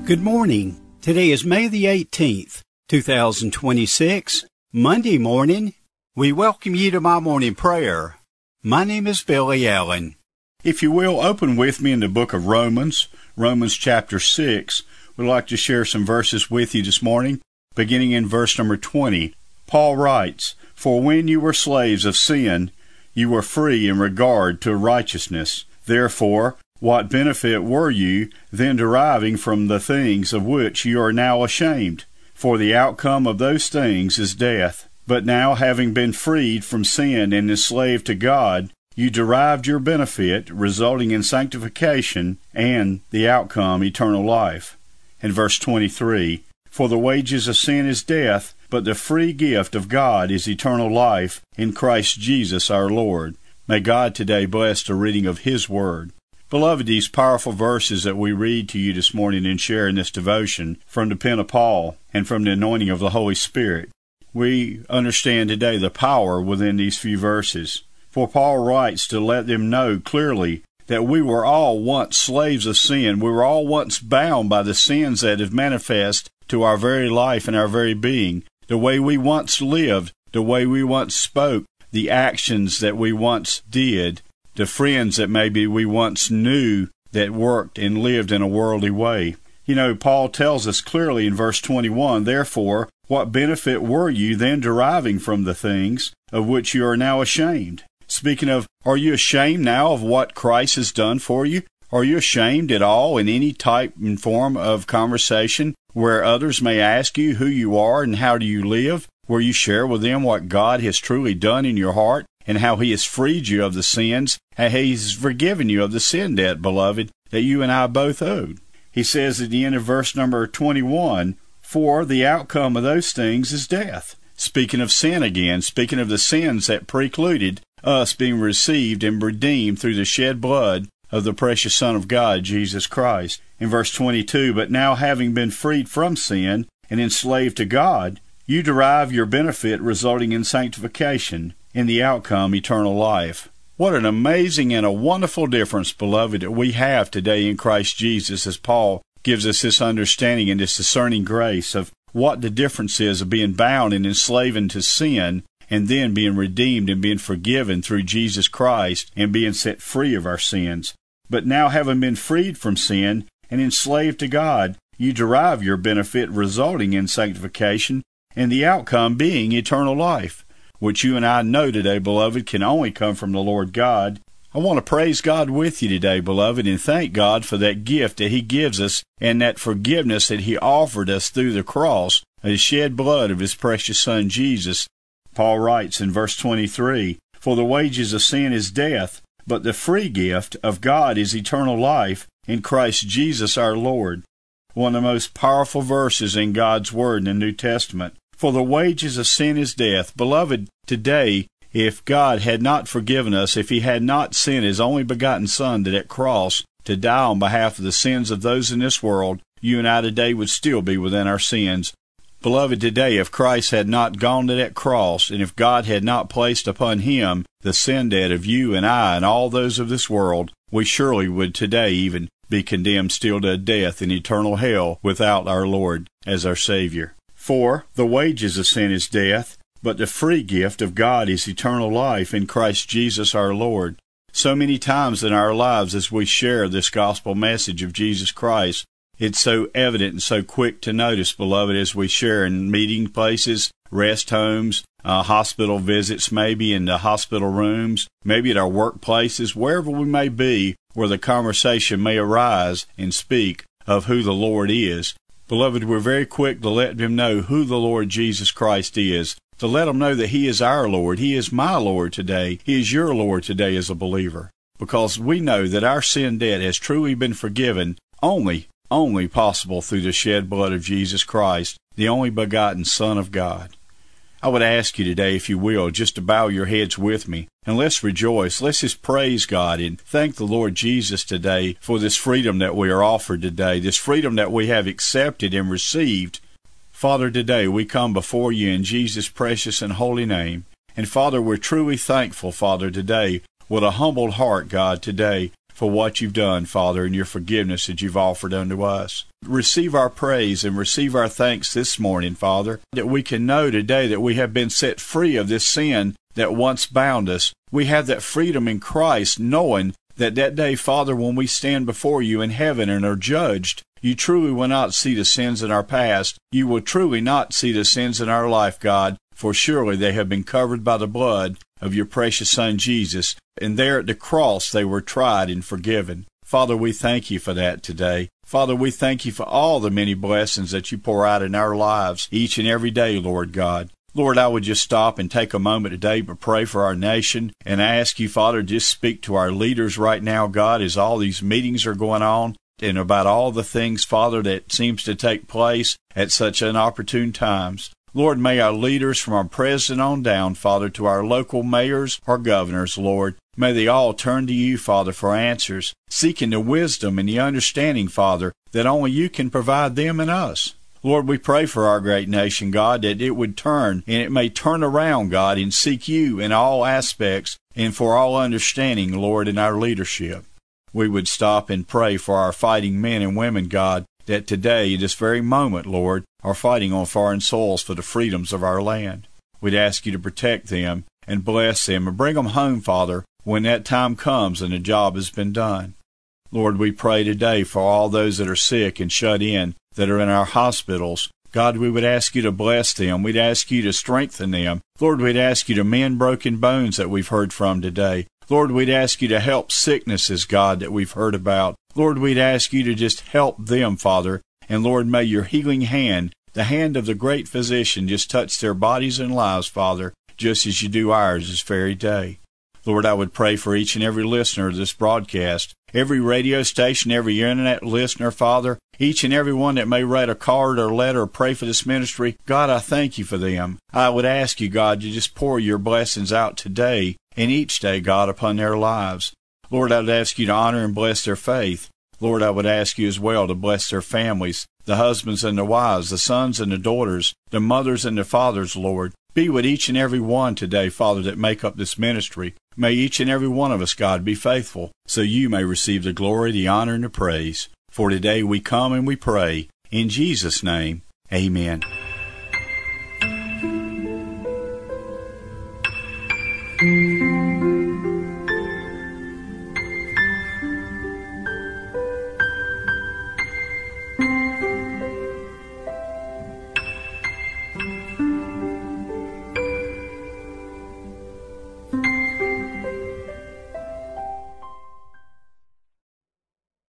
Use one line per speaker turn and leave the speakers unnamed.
Good morning. Today is May the 18th, 2026, Monday morning. We welcome you to my morning prayer. My name is Billy Allen. If you will, open with me in the book of Romans chapter 6. We'd like to share some verses with you this morning, beginning in verse number 20. Paul writes, "For when you were slaves of sin, you were free in regard to righteousness. Therefore, what benefit were you then deriving from the things of which you are now ashamed? For the outcome of those things is death. But now, having been freed from sin and enslaved to God, you derived your benefit, resulting in sanctification, and the outcome eternal life." And verse 23, "For the wages of sin is death, but the free gift of God is eternal life in Christ Jesus our Lord." May God today bless the reading of His Word. Beloved, these powerful verses that we read to you this morning and share in this devotion from the pen of Paul and from the anointing of the Holy Spirit, we understand today the power within these few verses. For Paul writes to let them know clearly that we were all once slaves of sin. We were all once bound by the sins that have manifest to our very life and our very being. The way we once lived, the way we once spoke, the actions that we once did, the friends that maybe we once knew that worked and lived in a worldly way. You know, Paul tells us clearly in verse 21, "Therefore, what benefit were you then deriving from the things of which you are now ashamed?" Speaking of, are you ashamed now of what Christ has done for you? Are you ashamed at all in any type and form of conversation where others may ask you who you are and how do you live, where you share with them what God has truly done in your heart and how He has freed you of the sins, and He's forgiven you of the sin debt, beloved, that you and I both owed? He says at the end of verse number 21, "For the outcome of those things is death." Speaking of sin again, speaking of the sins that precluded us being received and redeemed through the shed blood of the precious Son of God, Jesus Christ. In verse 22, "But now having been freed from sin and enslaved to God, you derive your benefit resulting in sanctification, in the outcome eternal life." What an amazing and a wonderful difference, beloved, that we have today in Christ Jesus, as Paul gives us this understanding and this discerning grace of what the difference is of being bound and enslaved to sin and then being redeemed and being forgiven through Jesus Christ and being set free of our sins. "But now having been freed from sin and enslaved to God, you derive your benefit resulting in sanctification, and the outcome being eternal life," which you and I know today, beloved, can only come from the Lord God. I want to praise God with you today, beloved, and thank God for that gift that He gives us and that forgiveness that He offered us through the cross, the shed blood of His precious Son, Jesus. Paul writes in verse 23, "For the wages of sin is death, but the free gift of God is eternal life in Christ Jesus our Lord." One of the most powerful verses in God's Word in the New Testament. For the wages of sin is death. Beloved, today, if God had not forgiven us, if He had not sent His only begotten Son to that cross to die on behalf of the sins of those in this world, you and I today would still be within our sins. Beloved, today, if Christ had not gone to that cross, and if God had not placed upon Him the sin debt of you and I and all those of this world, we surely would today even be condemned still to death in eternal hell without our Lord as our Savior. "For the wages of sin is death, but the free gift of God is eternal life in Christ Jesus our Lord." So many times in our lives as we share this gospel message of Jesus Christ, it's so evident and so quick to notice, beloved, as we share in meeting places, rest homes, hospital visits, maybe in the hospital rooms, maybe at our workplaces, wherever we may be, where the conversation may arise and speak of who the Lord is. Beloved, we're very quick to let them know who the Lord Jesus Christ is, to let them know that He is our Lord. He is my Lord today. He is your Lord today as a believer, because we know that our sin debt has truly been forgiven only possible through the shed blood of Jesus Christ, the only begotten Son of God. I would ask you today, if you will, just to bow your heads with me, and let's rejoice. Let's just praise God and thank the Lord Jesus today for this freedom that we are offered today, this freedom that we have accepted and received. Father, today we come before you in Jesus' precious and holy name. And Father, we're truly thankful, Father, today, with a humbled heart, God, today, for what you've done, Father, and your forgiveness that you've offered unto us. Receive our praise and receive our thanks this morning, Father, that we can know today that we have been set free of this sin that once bound us. We have that freedom in Christ, knowing that day, Father, when we stand before you in heaven and are judged, you truly will not see the sins in our past. You will truly not see the sins in our life, God, for surely they have been covered by the blood of your precious Son, Jesus, and there at the cross they were tried and forgiven. Father, we thank you for that today. Father, we thank you for all the many blessings that you pour out in our lives each and every day, Lord God. Lord, I would just stop and take a moment today to pray for our nation, and I ask you, Father, just speak to our leaders right now, God, as all these meetings are going on, and about all the things, Father, that seems to take place at such inopportune times. Lord, may our leaders from our president on down, Father, to our local mayors or governors, Lord, may they all turn to you, Father, for answers, seeking the wisdom and the understanding, Father, that only you can provide them and us. Lord, we pray for our great nation, God, that it would turn, and it may turn around, God, and seek you in all aspects and for all understanding, Lord, in our leadership. We would stop and pray for our fighting men and women, God, that today, this very moment, Lord, are fighting on foreign soils for the freedoms of our land. We'd ask you to protect them and bless them and bring them home, Father, when that time comes and the job has been done. Lord, we pray today for all those that are sick and shut in, that are in our hospitals. God, we would ask you to bless them. We'd ask you to strengthen them. Lord, we'd ask you to mend broken bones that we've heard from today. Lord, we'd ask you to help sicknesses, God, that we've heard about. Lord, we'd ask you to just help them, Father. And Lord, may your healing hand, the hand of the great physician, just touch their bodies and lives, Father, just as you do ours this very day. Lord, I would pray for each and every listener of this broadcast, every radio station, every internet listener, Father, each and every one that may write a card or letter or pray for this ministry. God, I thank you for them. I would ask you, God, to just pour your blessings out today and each day, God, upon their lives. Lord, I would ask you to honor and bless their faith. Lord, I would ask you as well to bless their families, the husbands and the wives, the sons and the daughters, the mothers and the fathers, Lord. Be with each and every one today, Father, that make up this ministry. May each and every one of us, God, be faithful, so you may receive the glory, the honor, and the praise. For today we come and we pray. In Jesus' name, amen.